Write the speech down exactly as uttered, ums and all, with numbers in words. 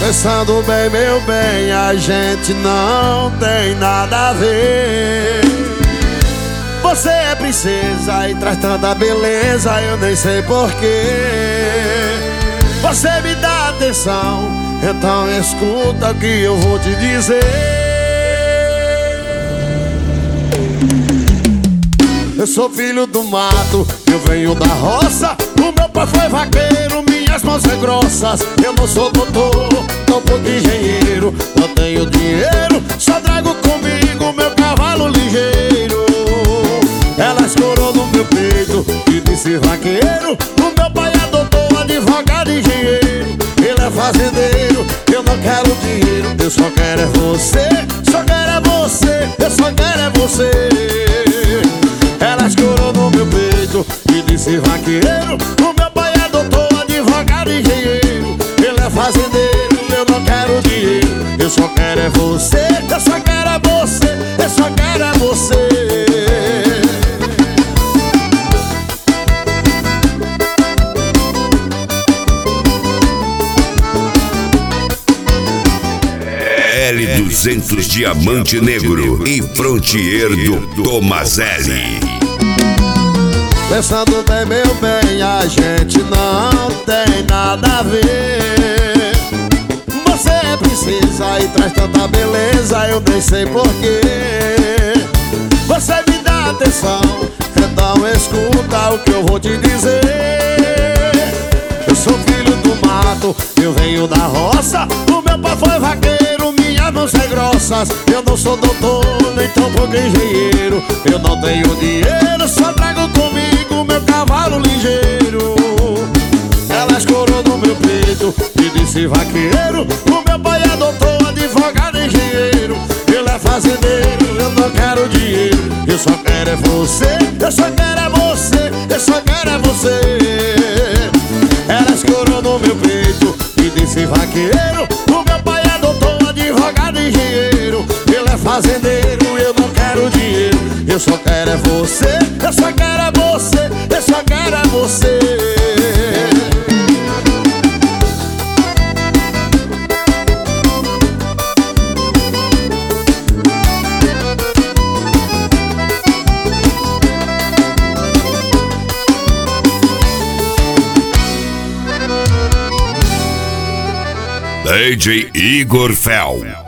Pensando bem, meu bem, a gente não tem nada a ver. Você é princesa e traz tanta beleza, eu nem sei porquê. Você me dá atenção, então escuta o que eu vou te dizer. Eu sou filho do mato, eu venho da roça. O meu pai foi vaqueiro, minhas mãos são grossas. Eu não sou doutor, não pouco engenheiro. Não tenho dinheiro, só trago comigo meu cavalo ligeiro. Ela escorou no meu peito e disse vaqueiro. O meu pai é doutor, advogado, engenheiro. Ele é fazendeiro, eu não quero dinheiro. Eu só quero é você, só quero é você, eu só quero é você. Ela escorou no meu peito e disse vaqueiro. O meu pai é doutor, advogado, engenheiro. Ele é fazendeiro, eu não quero dinheiro. Eu só quero é você, eu só quero é você, eu só quero é você. L duzentos Diamante Negro e Frontier do Tomazelli. Pensando bem, meu bem, a gente não tem nada a ver. Você é princesa e traz tanta beleza, eu nem sei porquê. Você me dá atenção, então escuta o que eu vou te dizer. Eu sou filho do mato, eu venho da roça. O meu pai foi vaqueiro, minhas mãos são grossas. Eu não sou doutor, nem tão pouco engenheiro. Eu não tenho dinheiro, só trago comigo meu cavalo ligeiro. Ela escorou no meu peito e disse vaqueiro. O meu pai é doutor, advogado, engenheiro. Ele é fazendeiro, eu não quero dinheiro. Eu só quero é você, eu só quero é você, eu só quero é você. Ela escorou no meu peito e disse vaqueiro. O meu pai é doutor, advogado, engenheiro. Ele é fazendeiro, eu não quero dinheiro. Eu só quero é você, eu só quero é você, eu só quero é você. D J Igor Fel.